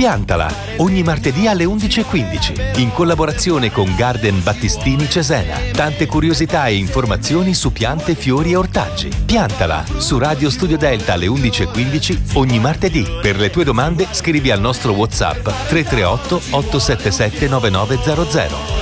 Piantala, ogni martedì alle 11:15, in collaborazione con Garden Battistini Cesena. Tante curiosità e informazioni su piante, fiori e ortaggi. Piantala, su Radio Studio Delta alle 11:15 ogni martedì. Per le tue domande scrivi al nostro WhatsApp 338 877 9900.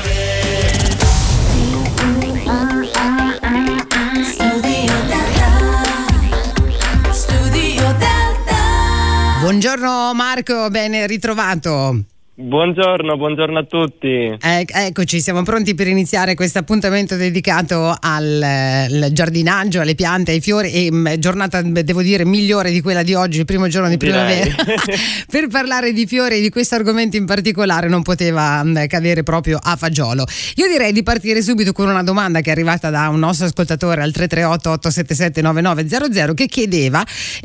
Buongiorno Marco, ben ritrovato. Buongiorno a tutti. Eccoci, siamo pronti per iniziare questo appuntamento dedicato al giardinaggio, alle piante, ai fiori, e giornata, devo dire, migliore di quella di oggi, il primo giorno di primavera. Per parlare di fiori e di questo argomento in particolare non poteva cadere proprio a fagiolo. Io direi di partire subito con una domanda che è arrivata da un nostro ascoltatore al 338 877 9900 che chiedeva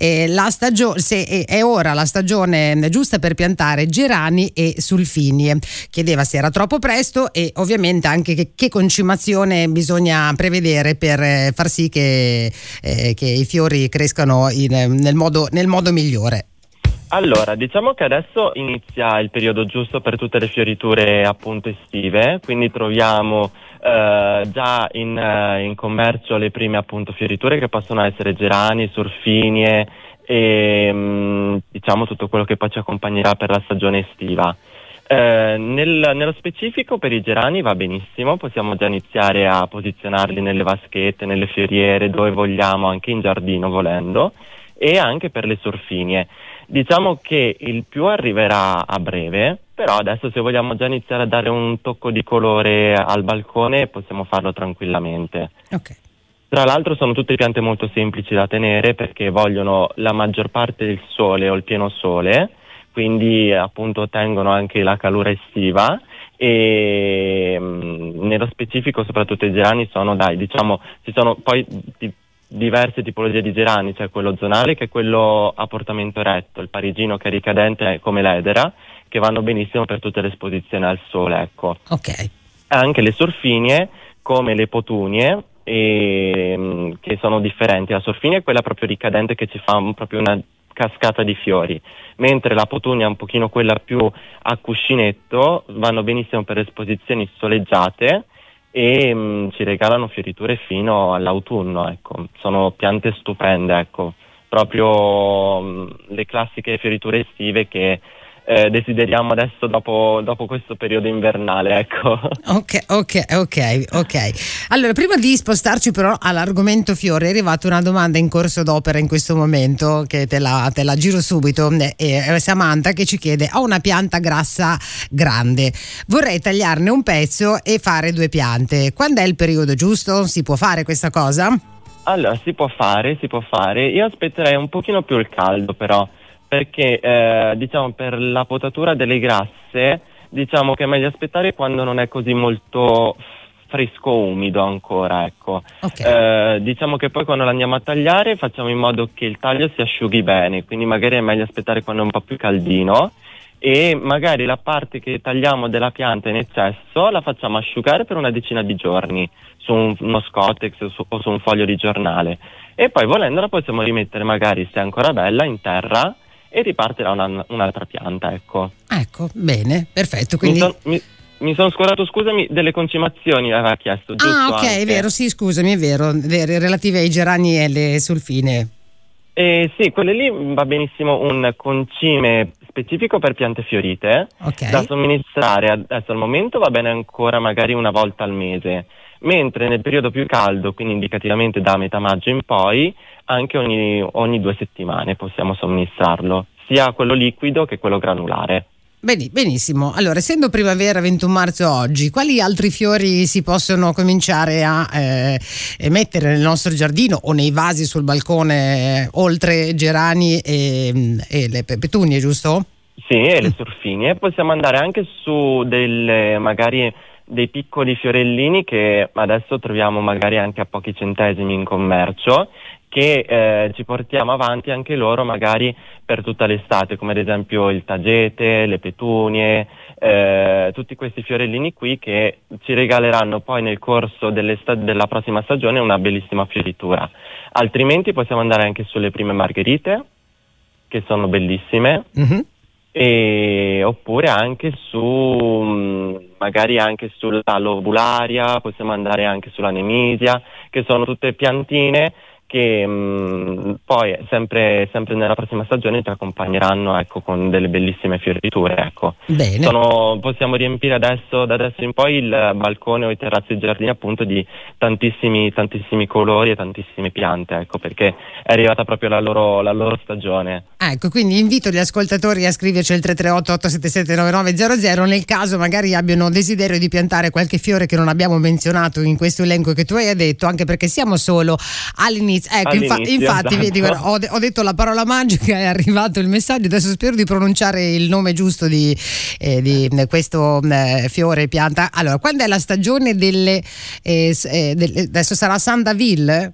se è ora la stagione giusta per piantare gerani e sulfinie. Chiedeva se era troppo presto e ovviamente anche che concimazione bisogna prevedere per far sì che i fiori crescano nel modo migliore. Allora, diciamo che adesso inizia il periodo giusto per tutte le fioriture appunto estive, quindi troviamo già in commercio le prime appunto fioriture che possono essere gerani, sulfinie e diciamo tutto quello che poi ci accompagnerà per la stagione estiva. Nello specifico per i gerani va benissimo, possiamo già iniziare a posizionarli nelle vaschette, nelle fioriere, dove vogliamo, anche in giardino volendo, e anche per le sulfinie. Diciamo che il più arriverà a breve, però adesso se vogliamo già iniziare a dare un tocco di colore al balcone possiamo farlo tranquillamente. Ok. Tra l'altro sono tutte piante molto semplici da tenere perché vogliono la maggior parte del sole o il pieno sole, quindi appunto tengono anche la calura estiva e nello specifico soprattutto i gerani ci sono poi diverse tipologie di gerani, c'è quello zonale che è quello a portamento eretto, il parigino che è ricadente come l'edera, che vanno benissimo per tutte le esposizioni al sole, ecco. Ok. Anche le sulfinie come le potunie che sono differenti. La sulfinia è quella proprio ricadente che ci fa proprio una cascata di fiori, mentre la potunia è un pochino quella più a cuscinetto, vanno benissimo per esposizioni soleggiate e ci regalano fioriture fino all'autunno, ecco. Sono piante stupende, ecco, proprio le classiche fioriture estive che desideriamo adesso dopo questo periodo invernale, ecco. Ok. Allora, prima di spostarci però all'argomento fiori, è arrivata una domanda in corso d'opera in questo momento che te la giro subito. Samantha che ci chiede: ho una pianta grassa grande, vorrei tagliarne un pezzo e fare 2 piante. Quando è il periodo giusto? Si può fare questa cosa? Allora, si può fare. Io aspetterei un pochino più il caldo però, perché diciamo per la potatura delle grasse diciamo che è meglio aspettare quando non è così molto fresco umido ancora, ecco. Okay. Diciamo che poi quando l'andiamo a tagliare facciamo in modo che il taglio si asciughi bene, quindi magari è meglio aspettare quando è un po' più caldino e magari la parte che tagliamo della pianta in eccesso la facciamo asciugare per una decina di giorni su uno Scottex o su un foglio di giornale e poi volendola possiamo rimettere, magari se è ancora bella, in terra e ripartirà un'altra pianta, ecco. Ecco, bene, perfetto. Quindi mi sono scordato, scusami, delle concimazioni aveva chiesto, giusto? Ah, ok, anche. È vero, sì, scusami, è vero, relative ai gerani e alle sulfine. Sì, quelle lì va benissimo un concime specifico per piante fiorite, Okay. da somministrare adesso al momento va bene ancora magari una volta al mese, mentre nel periodo più caldo, quindi indicativamente da metà maggio in poi, anche ogni 2 settimane possiamo somministrarlo, sia quello liquido che quello granulare. Benissimo. Allora, essendo primavera, 21 marzo oggi, quali altri fiori si possono cominciare a mettere nel nostro giardino o nei vasi sul balcone, oltre gerani e le petunie, giusto? Sì, e le sulfinie. Possiamo andare anche su magari dei piccoli fiorellini che adesso troviamo magari anche a pochi centesimi in commercio, che ci portiamo avanti anche loro magari per tutta l'estate, come ad esempio il tagete, le petunie, tutti questi fiorellini qui che ci regaleranno poi nel corso della prossima stagione una bellissima fioritura. Altrimenti possiamo andare anche sulle prime margherite, che sono bellissime. Mm-hmm. oppure anche magari anche sulla lobularia, possiamo andare anche sulla nemisia, che sono tutte piantine che poi sempre nella prossima stagione ci accompagneranno, ecco, con delle bellissime fioriture, ecco. Bene. Possiamo riempire da adesso in poi il balcone o i terrazzi e i giardini appunto di tantissimi colori e tantissime piante, ecco, perché è arrivata proprio la loro stagione. Ecco, quindi invito gli ascoltatori a scriverci al 338 877 9900 nel caso magari abbiano desiderio di piantare qualche fiore che non abbiamo menzionato in questo elenco che tu hai detto, anche perché siamo solo all'inizio. Ecco, infatti esatto. Vedi, guarda, ho detto la parola magica, è arrivato il messaggio, adesso spero di pronunciare il nome giusto di questo fiore pianta. Allora, quando è la stagione delle adesso sarà Sandaville?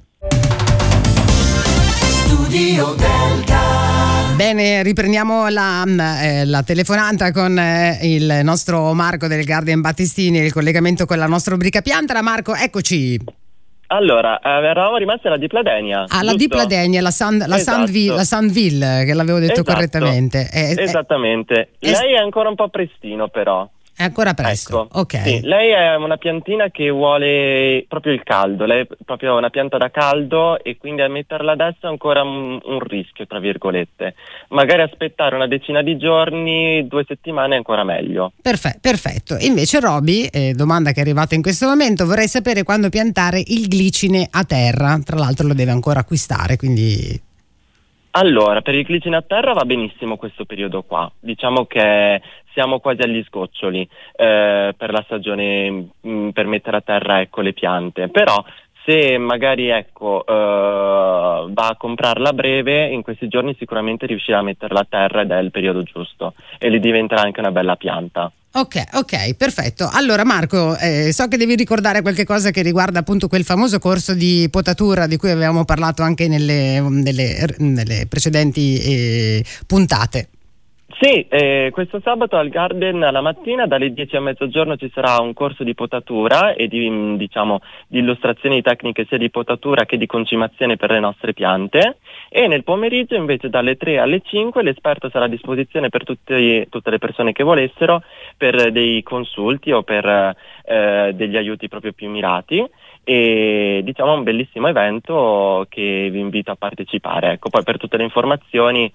Studio Delta. Bene, riprendiamo la telefonata con il nostro Marco del Garden Battistini, il collegamento con la nostra rubrica pianta. Marco, eccoci. Allora, eravamo rimasti alla Dipladenia. La Dipladenia, la Sandville, che l'avevo detto correttamente. Esattamente. Lei è ancora un po' prestino, però. È ancora presto, ecco, ok. Sì, lei è una piantina che vuole proprio il caldo, lei è proprio una pianta da caldo e quindi a metterla adesso è ancora un rischio, tra virgolette. Magari aspettare una decina di giorni, 2 settimane è ancora meglio. Perfetto. Invece Roby, domanda che è arrivata in questo momento, vorrei sapere quando piantare il glicine a terra, tra l'altro lo deve ancora acquistare, quindi... Allora, per il glicine a terra va benissimo questo periodo qua, diciamo che siamo quasi agli sgoccioli per la stagione, per mettere a terra, ecco, le piante, però se magari va a comprarla a breve, in questi giorni sicuramente riuscirà a metterla a terra ed è il periodo giusto e gli diventerà anche una bella pianta. Ok, perfetto. Allora Marco, so che devi ricordare qualche cosa che riguarda appunto quel famoso corso di potatura di cui avevamo parlato anche nelle precedenti puntate. Sì, questo sabato al Garden alla mattina dalle 10 a mezzogiorno ci sarà un corso di potatura e di illustrazioni di tecniche sia di potatura che di concimazione per le nostre piante, e nel pomeriggio invece dalle 3 alle 5 l'esperto sarà a disposizione per tutte le persone che volessero per dei consulti o per degli aiuti proprio più mirati. E diciamo un bellissimo evento che vi invito a partecipare. Ecco, poi per tutte le informazioni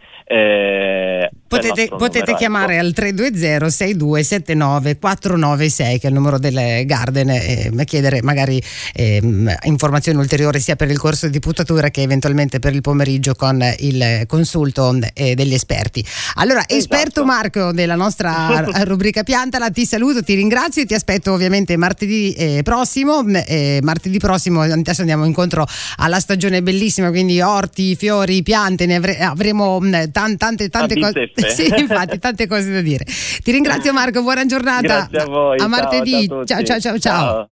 potete chiamare al 320 6279 496 che è il numero del Garden, e chiedere magari informazioni ulteriori sia per il corso di potatura che eventualmente per il pomeriggio con il consulto degli esperti. Allora, esperto Marco della nostra rubrica Piantala, ti saluto, ti ringrazio e ti aspetto ovviamente martedì prossimo. Martedì prossimo adesso andiamo incontro alla stagione bellissima, quindi orti, fiori, piante, ne avremo tante cose. Sì, infatti, tante cose da dire. Ti ringrazio Marco, buona giornata. Grazie a voi. A martedì. Ciao. Ciao.